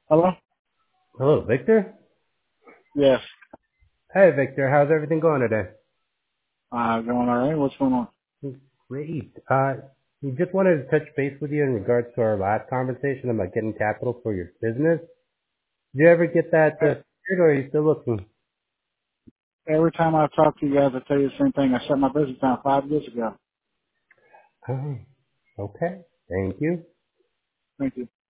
Hello? Hello, Victor. Yes. Hey, Victor. How's everything going today? Going all right. What's going on? Great. We just wanted to touch base with you in regards to our last conversation about getting capital for your business. Did you ever get that Hey, secured, or are you still looking? every time I talk to you guys, I tell you the same thing. I shut my business down 5 years ago. Oh, okay. Thank you. Thank you.